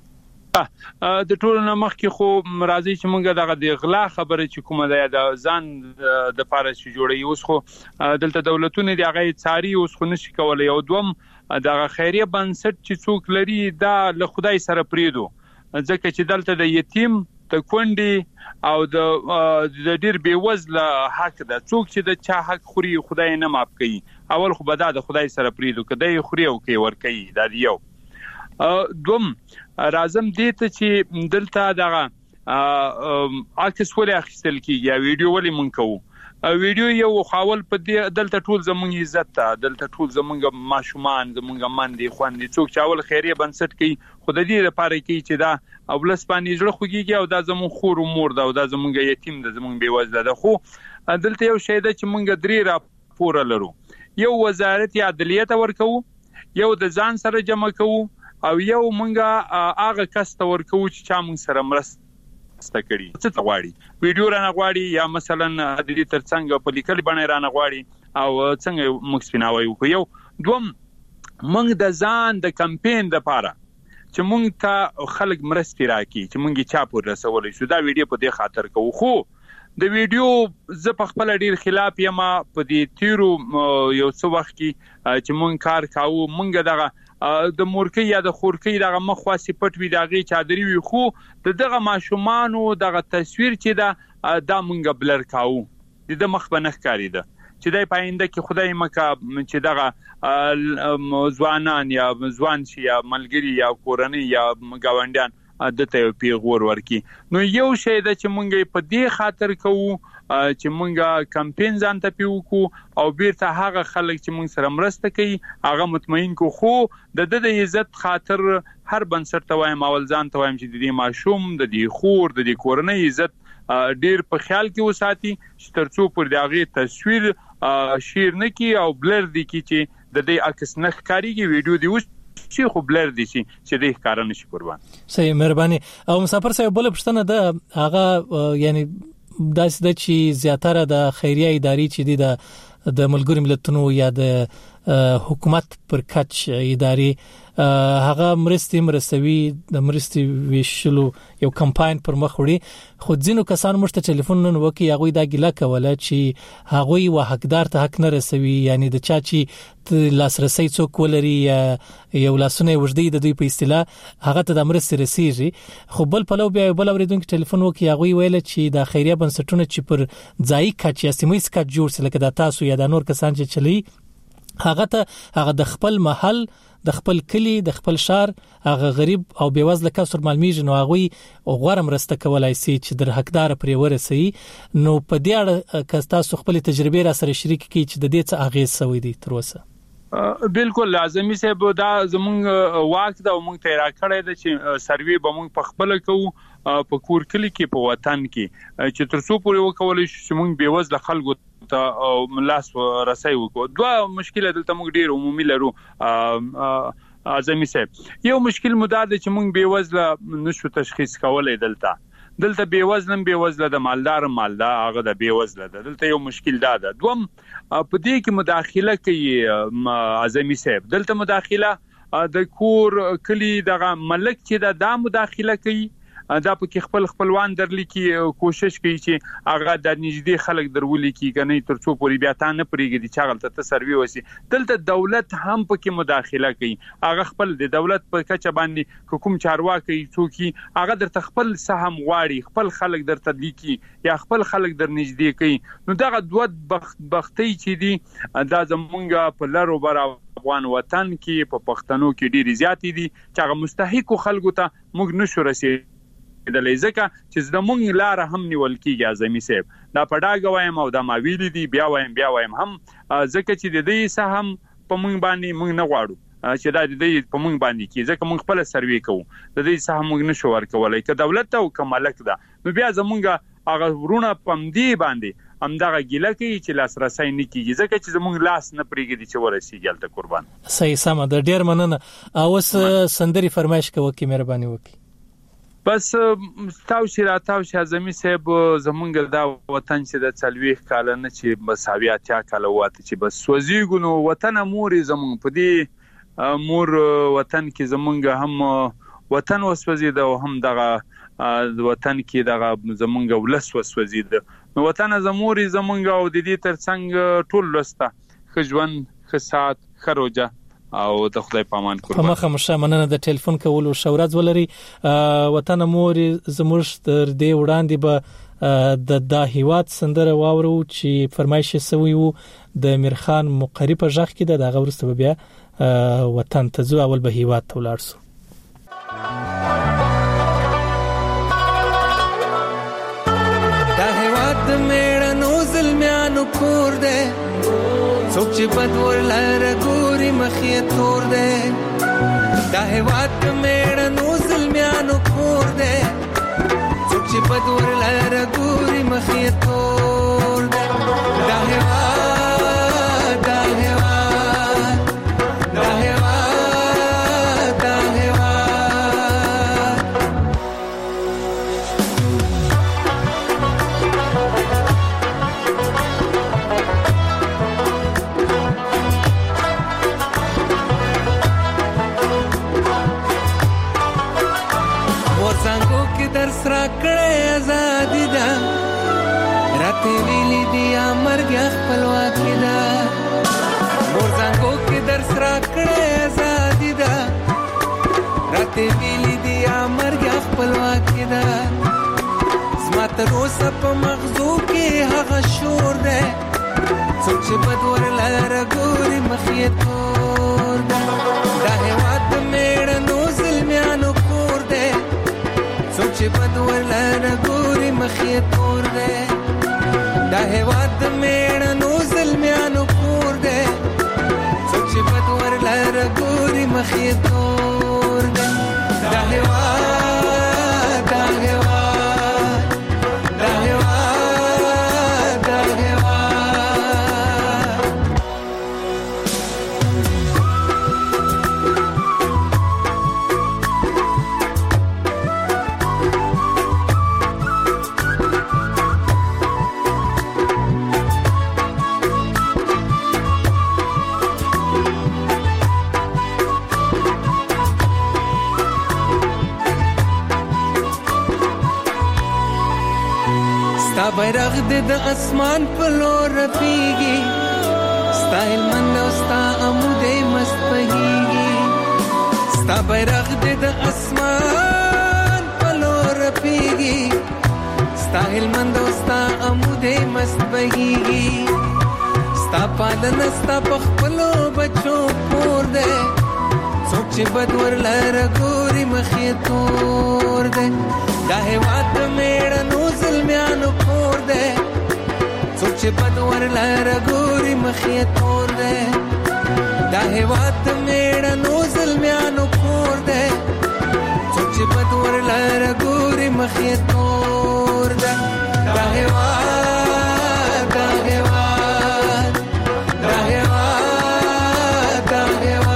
د ټولو نمخ کې خو راځي چې مونږ دغه د غلا خبره چې کومه ده د ځان د پاره چې جوړي اوس خو دلته دولتونه دی هغه څاري اوس خو نشي کولای او دوم دغه خیریه بنسټ چې څوک لري دا له خدای سره پریدو ځکه چې دلته د یتیم د کونډي او د د ډیر بیوزله حق ده څوک چې د چا حق خوري خدای نه معاف کوي اول خو بدا د خدای سره پریدو کدی خوري او کوي ور کوي دا یو دوم رازم دې ته چې دلته دغه عکس ولې اخیستل کیږي یا ویډیو ولې مونږ کوو ویډیو یو خاول په دې دلته ټول زمونږ عزت ته دلته ټول زمونږ ماشومان زمونږ مندي خوندې څوک چې اول خیریه بنسټ کوي خو د دې لپاره کوي چې دا اولس باندې جوړ خوږي او دا زمون خور مور دا او دا زمونږ یتیم د زمونږ بیوزله ده خو دلته یو شی ده چې مونږ درې راپور لرو یو وزارت عدلیه ته ورکو یو د ځان سره جمع کوو او یو مونږه هغه کس ته ورکو چې چا مونږ سره مرسته ستکړي څه ته غواړي ویډیو رانه غواړي یا مثلا د دې ترڅنګ په لیکل باندې رانه غواړي او څنګه موږ سپیناوي وکړو یو دوم موږ د ځان د کمپاین لپاره چې موږ ته خلک مرستې راکړي چې موږ چا پور رسولې شو دا ویډیو په دې خاطر کوو خو د ویډیو زه په خپل ډیر خلاف یم په دې تیرو یو څو وخت کې چې موږ کار کاوه موږ دغه د مورکې یا د خورکې دغه مخواسي پټ وی دغه چادرې وی خو د دغه ماشومانو دغه تصویر چې دا د مونږ بلر کاو د مخ بنخ کاری ده چې دای پاینده کې خدای مکه چې دغه ځوانان یا ځوان شي یا ملګری یا کورنۍ یا گاونډیان دته پیغور ورکی نو یو شی د چې مونږ په دې خاطر کوو چې مونږه کمپاین ځان ته پیوکو او بیرته هغه خلک چې مونږ سره مرسته کوي هغه مطمئن کو خو د د عزت خاطر هر بنسټ ته وایم اول ځان ته وایم چې د دې ماشوم د دې خور د دې کورنۍ عزت ډیر په خیال کې وساتي چې ترڅو پر دغه تصویر شیر نه کی او بلر دي کی چې د دې عکس نه ښکاریږي ویډیو دی وس چې خو بلر دي چې د ښکار نه شي قربان صحیح مهرباني او مسافر صاحب بل پښتنه ده هغه یعنی داس د چې زیاتره د خیریه ادارې چې دي د د ملګری ملتونو یا د حکومت پر کچ ادارې هغه مرستي مرستوي د مرستي ویشلو یو کمپاین پر مخ وړي خو ځینو کسان مشته ټلیفون نن وکي هغه دا ګیله کوله چې هغه و حقدار ته حق نه رسوي یعنی د چا چې لاسرسي څوک ولري یا یو لاسونه وجدي د دوی په اصطلاح هغه ته د مرستي رسیږي خو بل په لو بیا بل اوریدونکو ټلیفون وکي هغه ویل چې د خیریه بنسټونو چې پر ځای کچ یا سیمه کچ جوړ سره کده تاسو یا د نور کسان چې چلی هغه ته هغه د خپل محل د خپل کلی د خپل شهر هغه غریب او بیوزله کسر معلومیږي نو هغه غوړم رسته کولای شي چې در حقدار پرې ورسي نو په دې اړه که تاسو خپل تجربه را سره شریک کړئ چې د دې څه اغیز سوي دي تر اوسه بالکل لازمي صاحب دا زمونږ واک دا مونږ ته راکړی د چې سروي به مونږ په خپل کوو په کور کلی کې په وطن کې چې ترڅو پورې وکولای شو چې مونږ بیوزله خلکو ته لاس رسای وکړو دوه مشکل دلته موږ ډیر عمومي لرو اعظمي صاحب یو مشکل مدار چې موږ بیوزله نشو تشخیص کولای دلته دلته بې وزن بې وزله د مالدار مالدار هغه د بې وزله ده. دلته یو مشکل دا ده. دوم په دې کې مداخله کوي اعظمي صاحب، دلته مداخله د کور کلی دغه ملک چې دا, دا مداخله کوي، دا پکې خپل خپلوان درلیکي، کوشش کوي چې هغه د نږدې خلک درولي کی کني تر څو پوری بیا تا نه پریږدي چې هغه ته سروي وسی. دلته دولت هم پکې مداخله کوي، هغه خپل د دولت په کچه باندې حکومت چارواکي څوک هغه درته خپل سهم غواړي، خپل خلک درته لیکي یا خپل خلک در نږدې کوي. نو دغه دوه بخت بختي چې دي دا زمونږ په لارو برا افغان وطن کې په پښتنو کې ډېری زیاتې دي چې هغه مستحق خلکو ته موږ نشو رسېدلی، ځکه چې زمونږ لار هم نیول کیږي. اعظمي صاحب دا پډاګ وایم او دا ما ویلي دي، بیا وایم بیا وایم هم، ځکه چې د دې سهم په موږ باندې موږ نه غواړو چې دا د دې په موږ باندې کې، ځکه موږ خپل سروي کوو، د دې سهم موږ نشو ورکولای که دولت او که ملک ده. نو بیا زمونږ هغه ورونه پم دی باندې همدغه ګیله کوي چې لاسرسي نه کیږي، ځکه چې زمونږ لاس نه پریږدي چې ورسیږي هلته. قربان صحیح سمه ده، ډېر مننه. اوس سندري فرمایش کوي کې مهرباني وکړي. بس تاسو چې راتاو چې اعظمي صاحب زمونږ دا وطن چې د څلويخ کال نه چې مساویات یا کال واته چې بس سوځيګو نو وطن مور زمونږ په دې مور وطن کې زمونږ هم وطن وسوځي ده او هم دغه وطن کې دغه زمونږ ولس وسوځي ده. نو وطن زموري زمونږ او د دې ترڅنګ ټول لسته خجون خسات خروجه او د خدای پامان قربان. په مخه مشه مننه د ټلیفون کولو شورز ولري. وطن مور زموږ تر دې وړاندې به د دا هیواد سندره واورو چې فرمایش سوی وو د میرخان مقری په ژغ کې د هغه ورسته بیا وطن ته ځو، اول به هیواد ته ولاړ سو. دا هیواد د میړنو زلمیانو کور دی، څوک چې بدور لاره ګوري مخې تور دی. دا هیواد د میړنو زلمیانو کور دی، څوک چې بدور لاره ګوري مخې تور دی. دا هیواد دا هیواد دا هیواد دا هیواد درس را کړې آزادي ده، راته ویلي دي مرګ خپلواکي ده. مور زنګو کې درس را کړې آزادي ده، راته ویلي دي مرګ خپلواکي ده. زما تر اوسه په مغزو کې هغه شور ده، څوک چې بدور لاره ګوري مخې تور ده. دا هیواد د میړنو زلمیانو کور ده، څوک چې بدور لاره ګوري مخې تور دی. دا هیواد د میړنو زلمیانو کور دی، څوک چې بدور لاره ګوري مخې تور دی. دا هیواد دا هیواد دا هیواد دا هیواد بیرغ د اسمان په لور رپیږي، ستا هلمند او ستا عمود مست بهیږي. ستا بیرغ د اسمان په لور رپیږي، ستا هلمند او ستا عمود مست بهیږي. ستا پالنه ستا په خپلو بچو پور دی، څوک چې بدور لاره ګوري مخې تور دی. دا هیواد د میړنو زلمیانو کور دی، څوک چې بدور لاره ګوري مخې تور دی. دا هیواد د میړنو زلمیانو کور دی، څوک چې بدور لاره ګوري مخې تور دی. دا هیواد دا هیواد دا هیواد دا هیواد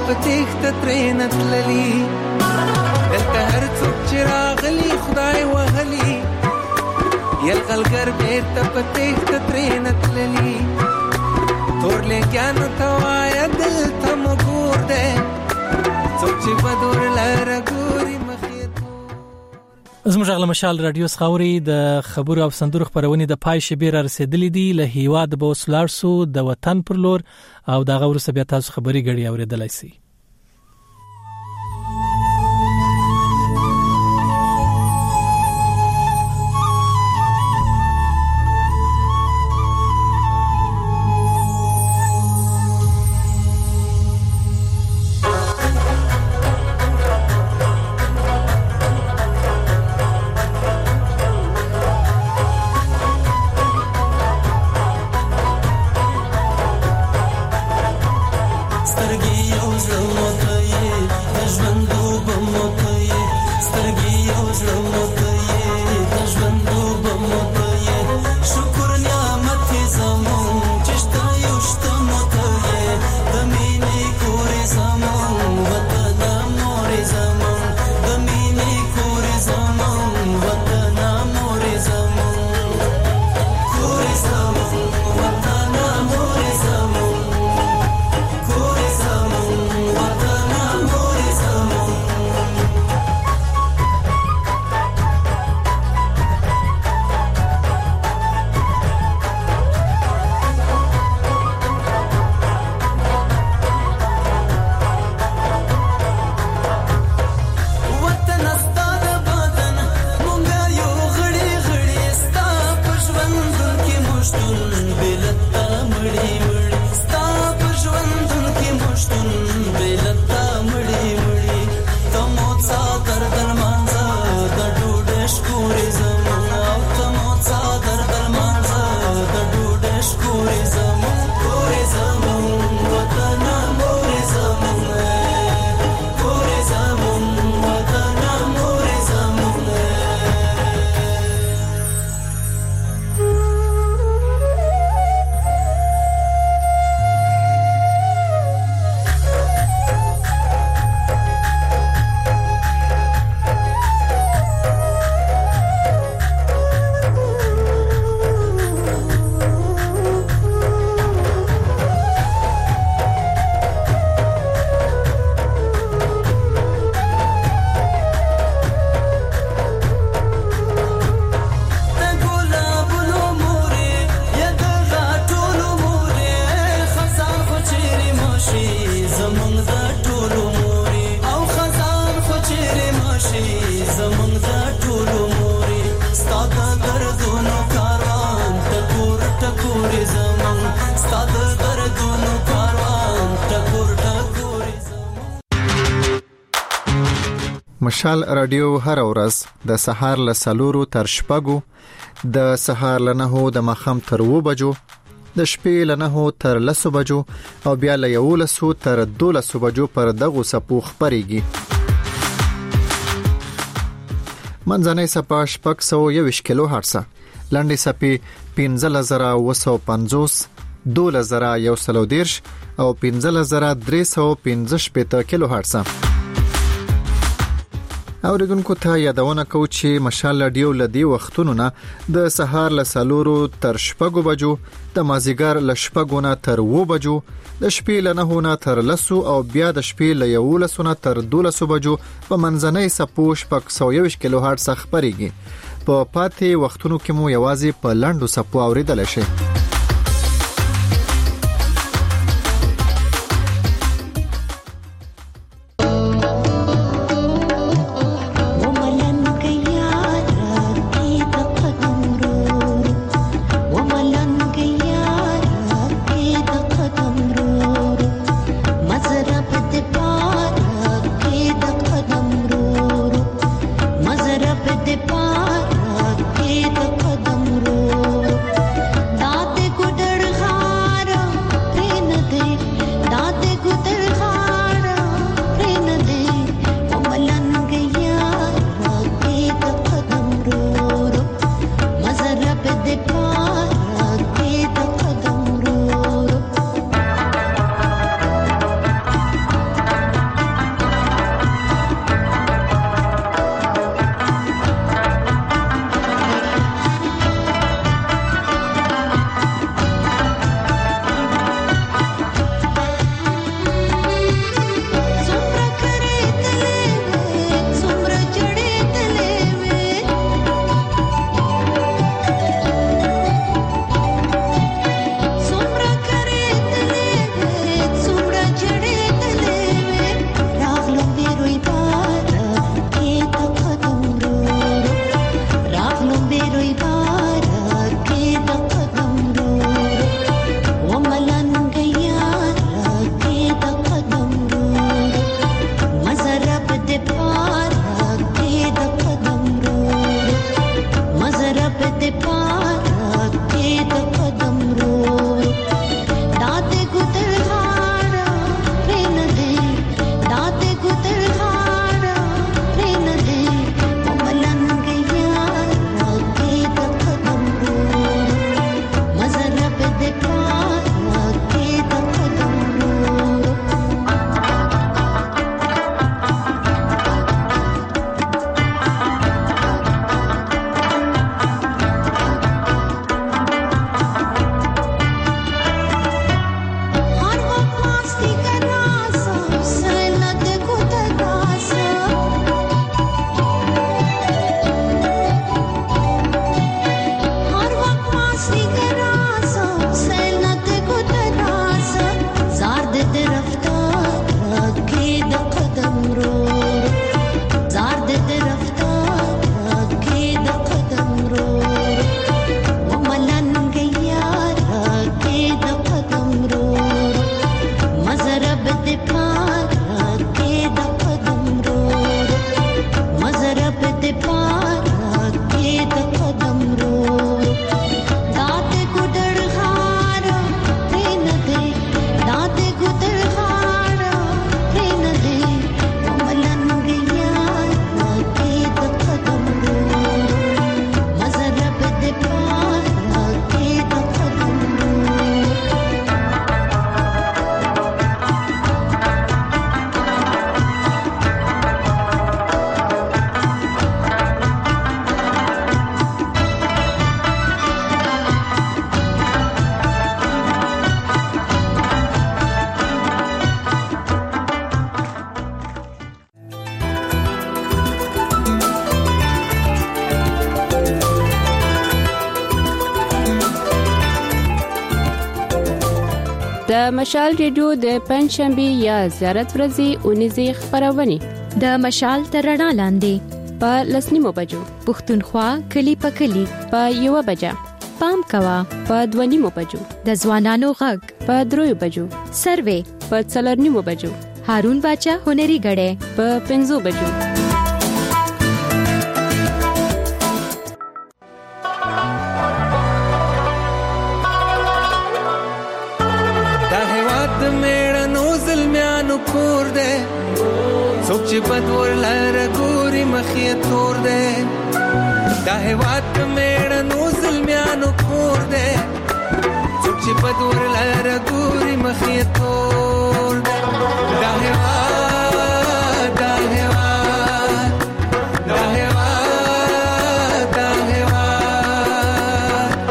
پتیخت ترینت للی دلته هر څوک چې راغلی خدای وهلی یلغلګر بیرته پتیخت ترینت للی تور لګیانو توایا دلته مګور ده څوک چې بدور لار ګوري زموږ غل مشال رادیو خاوري د خبرو او سندرو خبرونه د پای شبیر رسیدلې دي له هیواد بوسلارسو د وطن پر لور او د غوړ سبیا تاسو خبري غړي اوریدلای شي. مشال رادیو هر ورځ د سهار له سلورو تر شپږو د سهار له نهو د مخام تر و بجو د شپې له نهو تر لسو بجو او بیا له یولسو تر دولسو بجو پر دغه سپو خبريږي. منځنۍ سپا شپږ سو یوش کیلو هرتز، لنډي سپي پنځه زره او سو پنځوس، دوله زره یو سلو دیرش او پنځه زره درې سو پنځه شپږ کیلو هرتز. اوریدونکو ته یادونه کو چې مشال رادیو لدی وختونو نه د سهار له سلورو تر شپږو بجو، د مازیګر له شپږو نه تر و بجو، د شپې له نهو نه تر لسو او بیا د شپې له یولسو نه تر دولسو بجو په منځنۍ سپو شپږ سو یوش کیلو هرتز خبريږي. په پاتې وختونو کې مو یوازې په لنډو سپو اوریدل شي. That د مشال ریډیو د پنځشنبه یا زیارت ورځې اونیزه خبرونه د مشال ترڼا لاندې په لسنیمو بجو پښتونخوا کلی په کلی په یو بجه پام کوا په دونیمو بجو د ځوانانو غږ په دریو بجو سروې په څلورنیمو بجو هارون باچا هنري غړې په پنځو بجو کور دے څوک چې بدور لاره ګوري مخې تور دے دا هیواد میړه نو ظلمیانو کور دے څوک چې بدور لاره ګوري مخې تور دے دا هیواد دا هیواد دا هیواد دا هیواد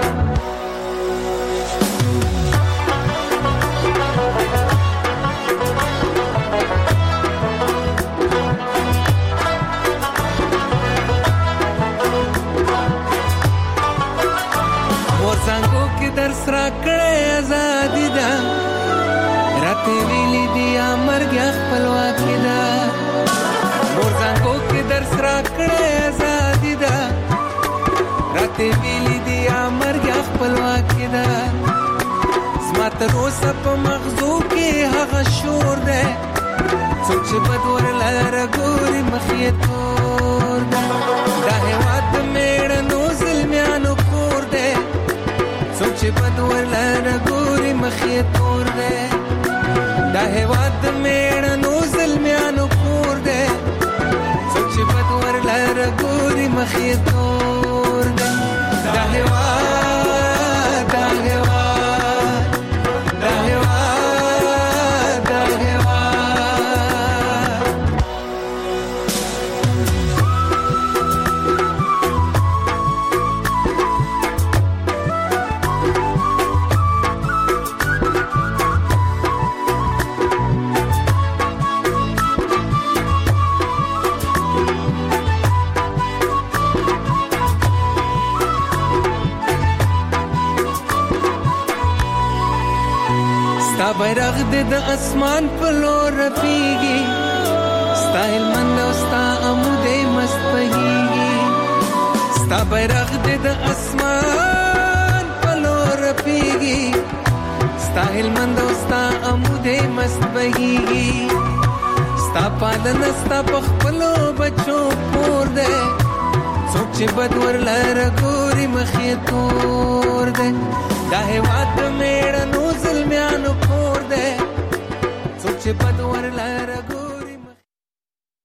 درس را کړې ازادي ده راته ویلي دي مرګ خپلواکي ده مور څنګه کې درس را کړې ازادي ده راته ویلي دي مرګ خپلواکي ده زما تر اوسه په مغزو کې هغه شور ده څوک چې بدور لاره ګوري مخې تور ده دا هیواد میړه نو ظلمیانو کور ده څوک چې بدور لاره ګوري مخې تور دی دا هیواد میړه نو ظلمیانو کور دی څوک چې بدور لاره ګوري مخې تور دی دا هیواد دا هیواد دا هیواد دا هیواد ستا بیرغ دې د اسمان په لور رپیږي ستا هلمند او ستا عمودې مست بهیږي ستا بیرغ دې د اسمان په لور رپیږي ستا هلمند او ستا عمودې مست بهیږي ستا پالنه ستا په خپلو بچو پور دی څوک چې بدور لاره ګوري مخې تور دی دا هیواد میړه نو ظلمیانو کور دی څوک چې بدور لاره